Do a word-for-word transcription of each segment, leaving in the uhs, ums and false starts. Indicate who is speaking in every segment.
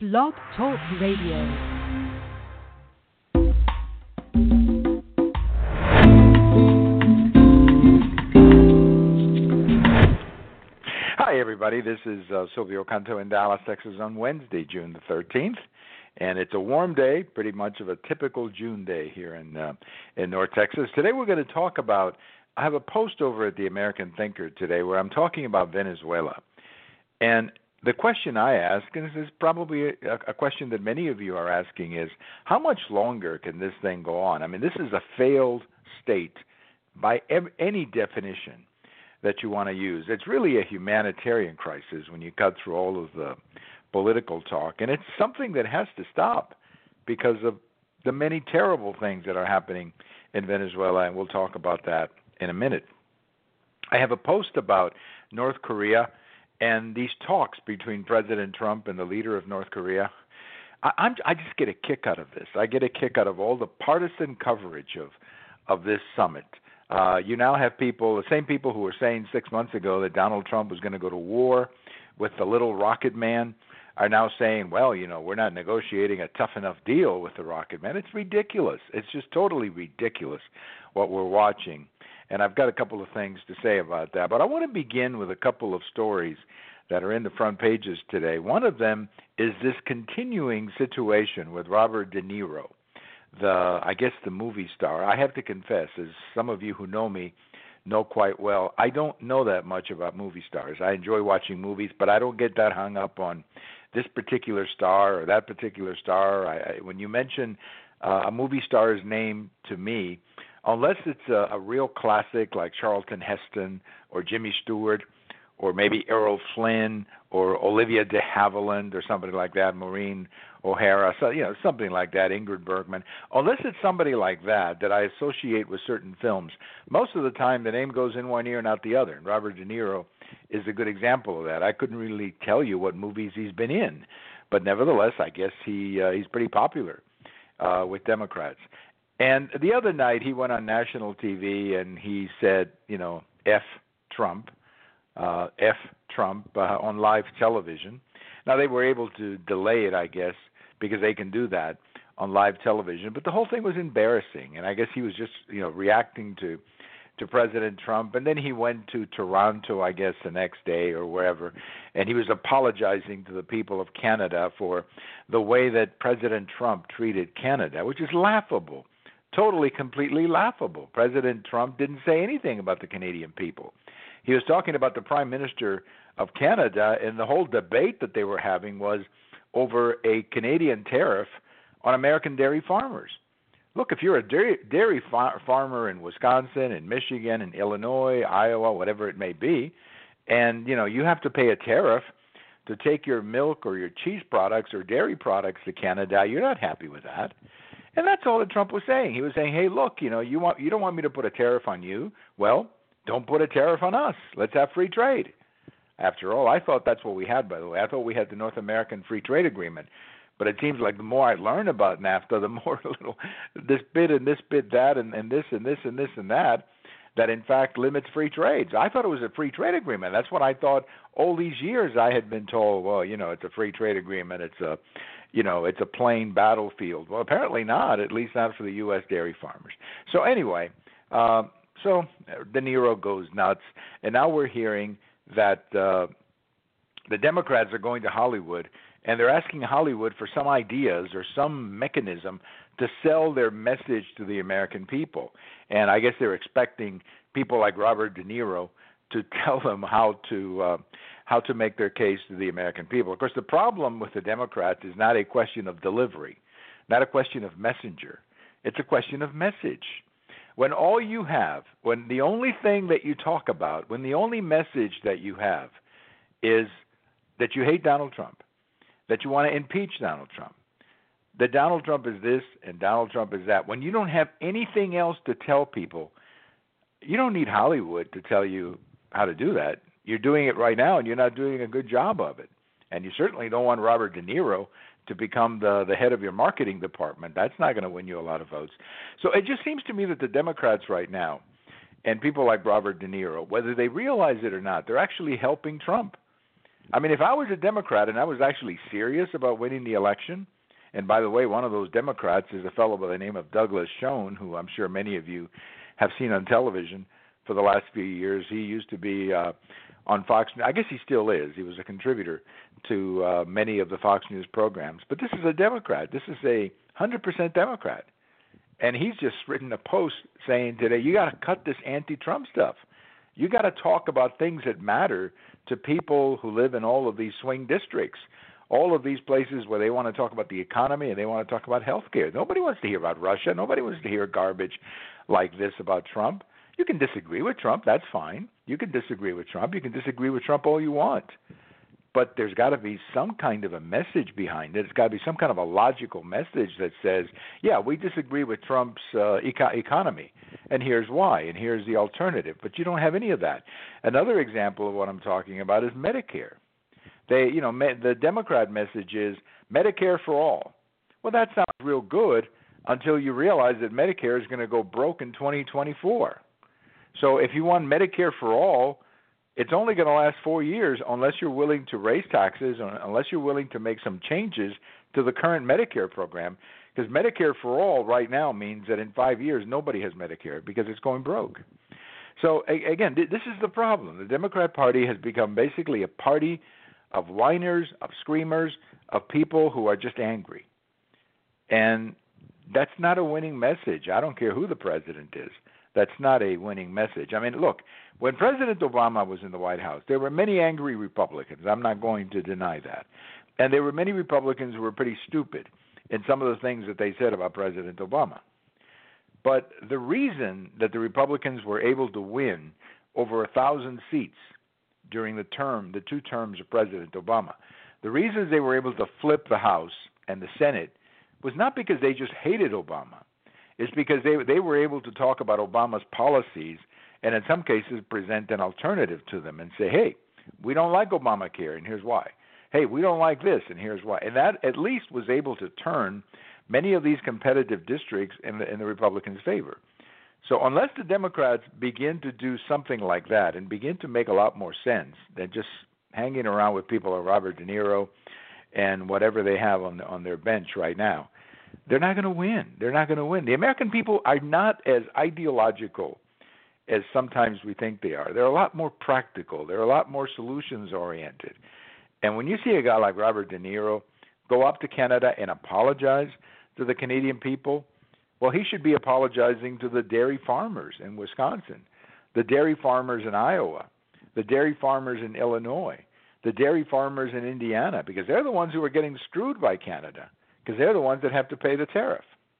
Speaker 1: Blog Talk Radio.
Speaker 2: Hi, everybody. This is uh, Silvio Canto in Dallas, Texas on Wednesday, June the thirteenth. And it's a warm day, pretty much of a typical June day here in uh, in North Texas. Today we're going to talk about, I have a post over at the American Thinker today where I'm talking about Venezuela. And the question I ask, and this is probably a, a question that many of you are asking, is how much longer can this thing go on? I mean, this is a failed state by ev- any definition that you want to use. It's really a humanitarian crisis when you cut through all of the political talk, and it's something that has to stop because of the many terrible things that are happening in Venezuela, and we'll talk about that in a minute. I have a post about North Korea and these talks between President Trump and the leader of North Korea. I, I'm, I just get a kick out of this. I get a kick out of all the partisan coverage of, of this summit. Uh, you now have people, the same people who were saying six months ago that Donald Trump was going to go to war with the little rocket man are now saying, well, you know, we're not negotiating a tough enough deal with the rocket man. It's ridiculous. It's just totally ridiculous what we're watching. And I've got a couple of things to say about that. But I want to begin with a couple of stories that are in the front pages today. One of them is this continuing situation with Robert De Niro, the, I guess, the movie star. I have to confess, as some of you who know me know quite well, I don't know that much about movie stars. I enjoy watching movies, but I don't get that hung up on this particular star or that particular star. I, I, when you mention uh, a movie star's name to me, unless it's a, a real classic like Charlton Heston or Jimmy Stewart or maybe Errol Flynn or Olivia de Havilland or somebody like that, Maureen O'Hara, so, you know, something like that, Ingrid Bergman. Unless it's somebody like that that I associate with certain films, most of the time the name goes in one ear and out the other. And Robert De Niro is a good example of that. I couldn't really tell you what movies he's been in, but nevertheless, I guess he uh, he's pretty popular uh, with Democrats. And the other night he went on national T V and he said, you know, F Trump. Uh, F Trump uh, on live television. Now, they were able to delay it, I guess, because they can do that on live television. But the whole thing was embarrassing, and I guess he was just, you know, reacting to to President Trump. And then he went to Toronto, I guess, the next day or wherever, and he was apologizing to the people of Canada for the way that President Trump treated Canada, which is laughable, totally, completely laughable. President Trump didn't say anything about the Canadian people. He was talking about the Prime Minister of Canada, and the whole debate that they were having was over a Canadian tariff on American dairy farmers. Look, if you're a dairy, dairy far, farmer in Wisconsin, in Michigan, in Illinois, Iowa, whatever it may be, and you know you have to pay a tariff to take your milk or your cheese products or dairy products to Canada, you're not happy with that. And that's all that Trump was saying. He was saying, hey, look, you know, you want you don't want me to put a tariff on you. Well, don't put a tariff on us. Let's have free trade. After all, I thought that's what we had, by the way. I thought we had the North American Free Trade Agreement. But it seems like the more I learn about NAFTA, the more little this bit and this bit that and, and this and this and this and that, that in fact limits free trade. So I thought it was a free trade agreement. That's what I thought all these years. I had been told, well, you know, it's a free trade agreement. It's a, you know, it's a plain battlefield. Well, apparently not, at least not for the U S dairy farmers. So anyway, uh, So De Niro goes nuts, and now we're hearing that uh, the Democrats are going to Hollywood, and they're asking Hollywood for some ideas or some mechanism to sell their message to the American people. And I guess they're expecting people like Robert De Niro to tell them how to uh, how to make their case to the American people. Of course, the problem with the Democrats is not a question of delivery, not a question of messenger. It's a question of message. When all you have, when the only thing that you talk about, when the only message that you have is that you hate Donald Trump, that you want to impeach Donald Trump, that Donald Trump is this and Donald Trump is that, when you don't have anything else to tell people, you don't need Hollywood to tell you how to do that. You're doing it right now, and you're not doing a good job of it. And you certainly don't want Robert De Niro to become the, the head of your marketing department. That's not going to win you a lot of votes. So it just seems to me that the Democrats right now, and people like Robert De Niro, whether they realize it or not, they're actually helping Trump. I mean, if I was a Democrat and I was actually serious about winning the election, and by the way, one of those Democrats is a fellow by the name of Douglas Schoen, who I'm sure many of you have seen on television for the last few years. He used to be uh, on Fox News. I guess he still is. He was a contributor to uh, many of the Fox News programs. But this is a Democrat. This is a one hundred percent Democrat. And he's just written a post saying today, you got to cut this anti-Trump stuff. You got to talk about things that matter to people who live in all of these swing districts, all of these places where they want to talk about the economy and they want to talk about health care. Nobody wants to hear about Russia. Nobody wants to hear garbage like this about Trump. You can disagree with Trump. That's fine. You can disagree with Trump. You can disagree with Trump all you want. But there's got to be some kind of a message behind it. There's got to be some kind of a logical message that says, yeah, we disagree with Trump's uh, eco- economy, and here's why, and here's the alternative. But you don't have any of that. Another example of what I'm talking about is Medicare. They, you know, me- the Democrat message is Medicare for all. Well, that sounds real good until you realize that Medicare is going to go broke in twenty twenty-four. So if you want Medicare for all, it's only going to last four years unless you're willing to raise taxes, or unless you're willing to make some changes to the current Medicare program, because Medicare for all right now means that in five years nobody has Medicare because it's going broke. So again, this is the problem. The Democrat Party has become basically a party of whiners, of screamers, of people who are just angry. And that's not a winning message. I don't care who the president is. That's not a winning message. I mean, look, when President Obama was in the White House, there were many angry Republicans. I'm not going to deny that. And there were many Republicans who were pretty stupid in some of the things that they said about President Obama. But the reason that the Republicans were able to win over a thousand seats during the term, the two terms of President Obama, the reason they were able to flip the House and the Senate was not because they just hated Obama. It's because they they were able to talk about Obama's policies and in some cases present an alternative to them and say, hey, we don't like Obamacare, and here's why. Hey, we don't like this, and here's why. And that at least was able to turn many of these competitive districts in the, in the Republicans' favor. So unless the Democrats begin to do something like that and begin to make a lot more sense than just hanging around with people like Robert De Niro and whatever they have on on their bench right now, they're not going to win. They're not going to win. The American people are not as ideological as sometimes we think they are. They're a lot more practical. They're a lot more solutions-oriented. And when you see a guy like Robert De Niro go up to Canada and apologize to the Canadian people, well, he should be apologizing to the dairy farmers in Wisconsin, the dairy farmers in Iowa, the dairy farmers in Illinois, the dairy farmers in Indiana, because they're the ones who are getting screwed by Canada, because they're the ones that have to pay the tariff.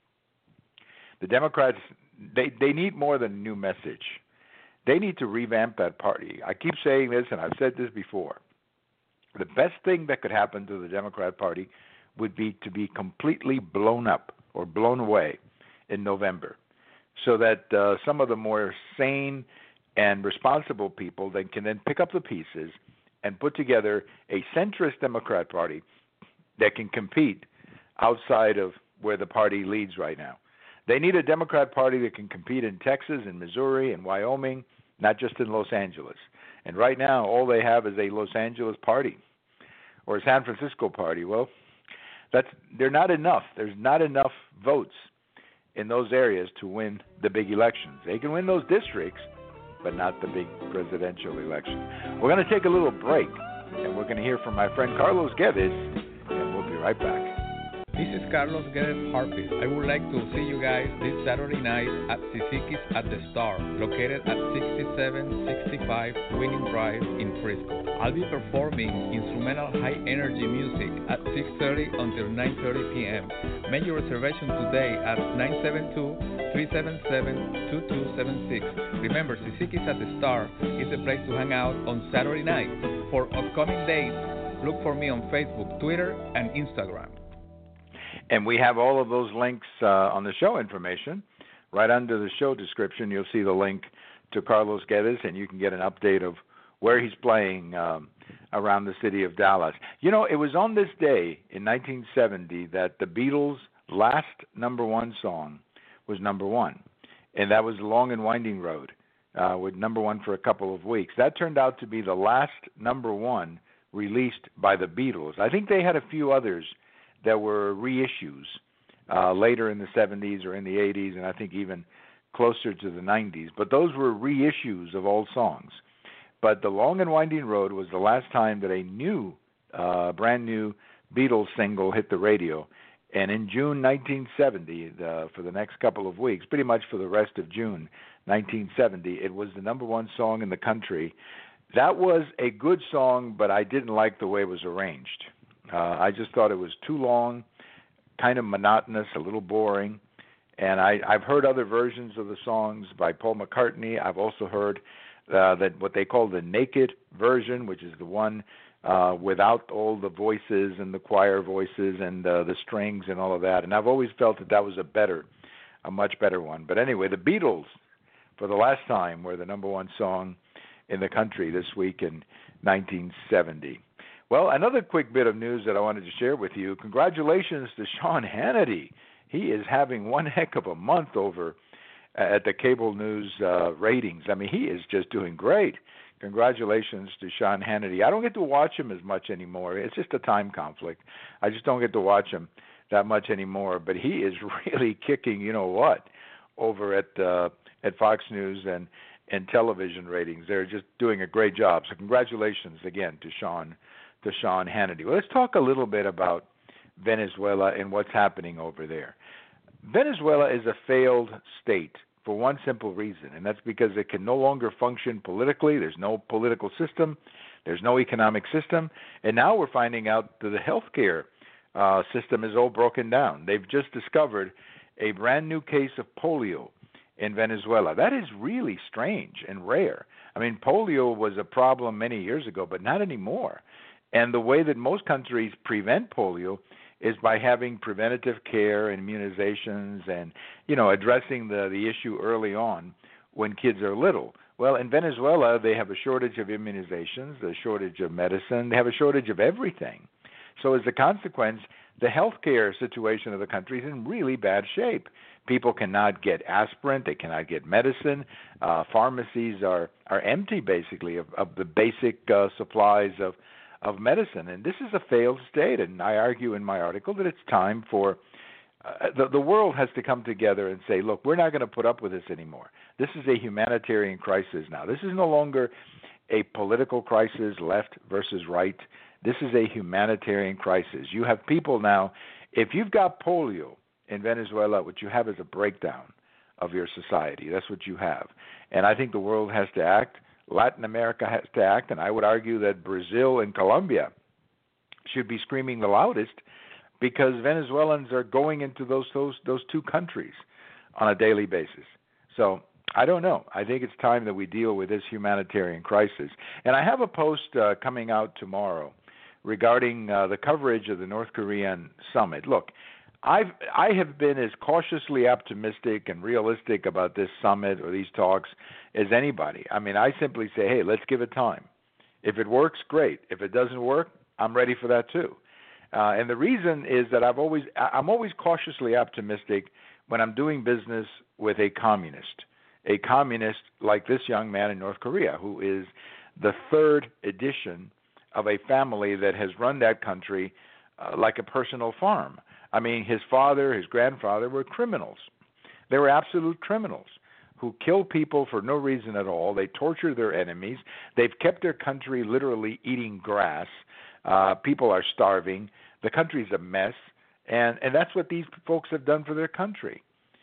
Speaker 2: The Democrats, they, they need more than a new message. They need to revamp that party. I keep saying this, and I've said this before. The best thing that could happen to the Democrat Party would be to be completely blown up or blown away in November, so that uh, some of the more sane and responsible people then can then pick up the pieces and put together a centrist Democrat Party that can compete outside of where the party leads right now. They need a Democrat Party that can compete in Texas and Missouri and Wyoming, not just in Los Angeles. And right now, all they have is a Los Angeles party or a San Francisco party. Well, that's they're not enough. There's not enough votes in those areas to win the big elections. They can win those districts, but not the big presidential election. We're going to take a little break, and we're going to hear from my friend Carlos Guedes, and we'll be right back.
Speaker 3: This is Carlos Guedes Harpist. I would like to see you guys this Saturday night at Sisikis at the Star, located at sixty-seven sixty-five Winning Drive in Frisco. I'll be performing instrumental high-energy music at six thirty until nine thirty p.m. Make your reservation today at nine seven two, three seven seven, two two seven six. Remember, Sisikis at the Star is the place to hang out on Saturday night. For upcoming dates, look for me on Facebook, Twitter, and Instagram.
Speaker 2: And we have all of those links uh, on the show information. Right under the show description, you'll see the link to Carlos Guedes, and you can get an update of where he's playing um, around the city of Dallas. You know, it was on this day in nineteen seventy that the Beatles' last number one song was number one, and that was Long and Winding Road, uh, with number one for a couple of weeks. That turned out to be the last number one released by the Beatles. I think they had a few others that were reissues uh, later in the seventies or in the eighties, and I think even closer to the nineties. But those were reissues of old songs. But The Long and Winding Road was the last time that a new, uh, brand new Beatles single hit the radio. And in June nineteen seventy, the, for the next couple of weeks, pretty much for the rest of June nineteen seventy, it was the number one song in the country. That was a good song, but I didn't like the way it was arranged. Uh, I just thought it was too long, kind of monotonous, a little boring. And I, I've heard other versions of the songs by Paul McCartney. I've also heard uh, that what they call the naked version, which is the one uh, without all the voices and the choir voices and uh, the strings and all of that. And I've always felt that that was a better, a much better one. But anyway, the Beatles, for the last time, were the number one song in the country this week in nineteen seventy. Well, another quick bit of news that I wanted to share with you. Congratulations to Sean Hannity. He is having one heck of a month over at the cable news uh, ratings. I mean, he is just doing great. Congratulations to Sean Hannity. I don't get to watch him as much anymore. It's just a time conflict. I just don't get to watch him that much anymore. But he is really kicking, you know what, over at uh, at Fox News and, and television ratings. They're just doing a great job. So congratulations again to Sean to Sean Hannity. Well, let's talk a little bit about Venezuela and what's happening over there. Venezuela is a failed state for one simple reason, and that's because it can no longer function politically. There's no political system. There's no economic system. And now we're finding out that the healthcare uh, system is all broken down. They've just discovered a brand new case of polio in Venezuela. That is really strange and rare. I mean, polio was a problem many years ago, but not anymore. And the way that most countries prevent polio is by having preventative care and immunizations and, you know, addressing the, the issue early on when kids are little. Well, in Venezuela, they have a shortage of immunizations, a shortage of medicine. They have a shortage of everything. So as a consequence, the healthcare situation of the country is in really bad shape. People cannot get aspirin. They cannot get medicine. Uh, pharmacies are, are empty, basically, of, of the basic uh, supplies of of medicine. And this is a failed state, and I argue in my article that it's time for uh, the, the world has to come together and say, look, we're not going to put up with this anymore. This is a humanitarian crisis now. This is no longer a political crisis, left versus right. This is a humanitarian crisis. You have people now, if you've got polio in Venezuela, what you have is a breakdown of your society. That's what you have. And I think the world has to act. Latin America has to act, and I would argue that Brazil and Colombia should be screaming the loudest because Venezuelans are going into those those those two countries on a daily basis. So I don't know. I think it's time that we deal with this humanitarian crisis. And I have a post uh, coming out tomorrow regarding uh, the coverage of the North Korean summit. Look, I've, I have been as cautiously optimistic and realistic about this summit or these talks as anybody. I mean, I simply say, hey, let's give it time. If it works, great. If it doesn't work, I'm ready for that too. Uh, and the reason is that I've always, I'm always cautiously optimistic when I'm doing business with a communist, a communist like this young man in North Korea, who is the third edition of a family that has run that country uh, like a personal farm. I mean, his father, his grandfather were criminals. They were absolute criminals who killed people for no reason at all. They tortured their enemies. They've kept their country literally eating grass. Uh, people are starving. The country's a mess. And, and that's what these folks have done for their country.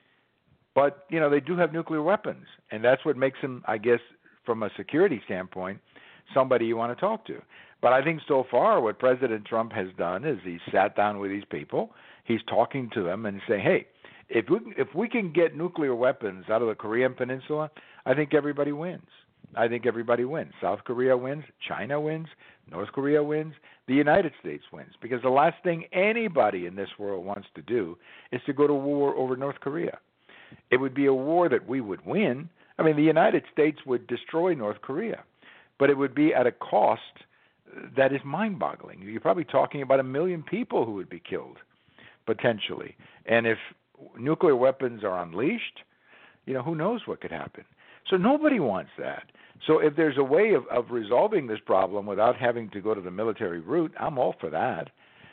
Speaker 2: But, you know, they do have nuclear weapons. And that's what makes them, I guess, from a security standpoint, somebody you want to talk to. But I think so far what President Trump has done is he sat down with these people. He's talking to them and saying, hey, if we, if we can get nuclear weapons out of the Korean Peninsula, I think everybody wins. I think everybody wins. South Korea wins. China wins. North Korea wins. The United States wins. Because the last thing anybody in this world wants to do is to go to war over North Korea. It would be a war that we would win. I mean, the United States would destroy North Korea. But it would be at a cost that is mind-boggling. You're probably talking about a million people who would be killed, potentially. And if nuclear weapons are unleashed, you know, who knows what could happen. So nobody wants that. So if there's a way of, of resolving this problem without having to go to the military route, I'm all for that.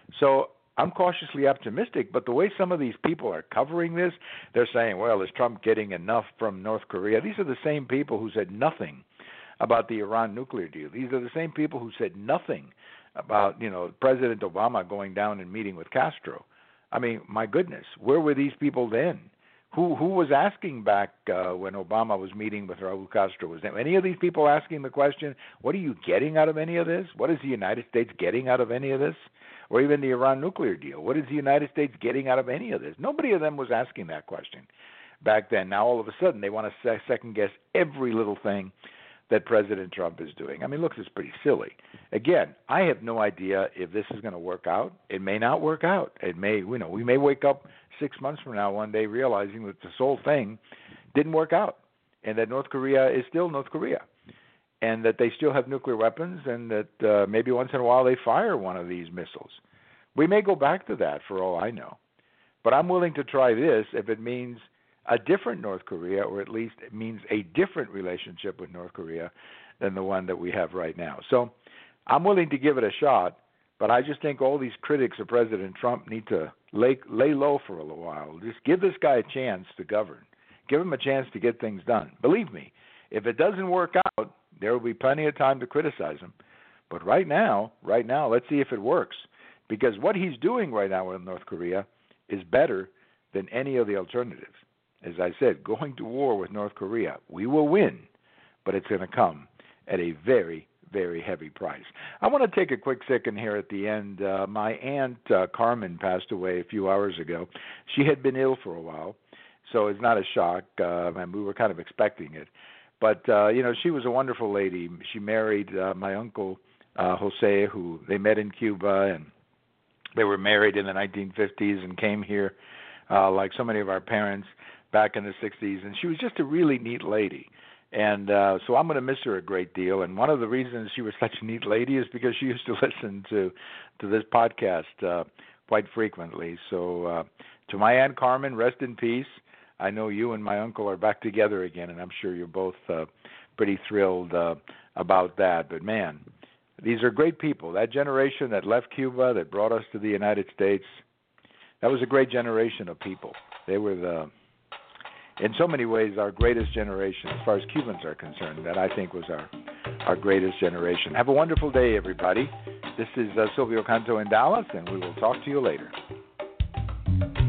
Speaker 2: So I'm cautiously optimistic, but the way some of these people are covering this, they're saying, well, is Trump getting enough from North Korea? These are the same people who said nothing about the Iran nuclear deal. These are the same people who said nothing about, you know, President Obama going down and meeting with Castro. I mean, my goodness, where were these people then? Who who was asking back uh, when Obama was meeting with Raul Castro? Was there any of these people asking the question, what are you getting out of any of this? What is the United States getting out of any of this? Or even the Iran nuclear deal. What is the United States getting out of any of this? Nobody of them was asking that question back then. Now, all of a sudden, they want to se- second-guess every little thing that President Trump is doing. I mean, look, it's pretty silly. Again, I have no idea if this is going to work out. It may not work out. It may, you know, we may wake up six months from now one day realizing that this whole thing didn't work out and that North Korea is still North Korea, and that they still have nuclear weapons, and that uh, maybe once in a while they fire one of these missiles. We may go back to that for all I know. But I'm willing to try this if it means a different North Korea, or at least it means a different relationship with North Korea than the one that we have right now. So I'm willing to give it a shot, but I just think all these critics of President Trump need to lay, lay low for a little while. Just give this guy a chance to govern. Give him a chance to get things done. Believe me, if it doesn't work out, there will be plenty of time to criticize him. But right now, right now, let's see if it works. Because what he's doing right now in North Korea is better than any of the alternatives. As I said, going to war with North Korea, we will win, but it's going to come at a very, very heavy price. I want to take a quick second here at the end. Uh, my aunt, uh, Carmen, passed away a few hours ago. She had been ill for a while, so it's not a shock, uh, and we were kind of expecting it. But, uh, you know, she was a wonderful lady. She married uh, my uncle, uh, Jose, who they met in Cuba, and they were married in the nineteen fifties and came here uh, like so many of our parents back in the sixties. And she was just a really neat lady. And uh, so I'm going to miss her a great deal. And one of the reasons she was such a neat lady is because she used to listen to, to this podcast uh, quite frequently. So uh, to my Aunt Carmen, rest in peace. I know you and my uncle are back together again, and I'm sure you're both uh, pretty thrilled uh, about that. But, man, these are great people. That generation that left Cuba, that brought us to the United States, that was a great generation of people. They were, the, in so many ways, our greatest generation, as far as Cubans are concerned. That, I think, was our, our greatest generation. Have a wonderful day, everybody. This is uh, Silvio Canto in Dallas, and we will talk to you later.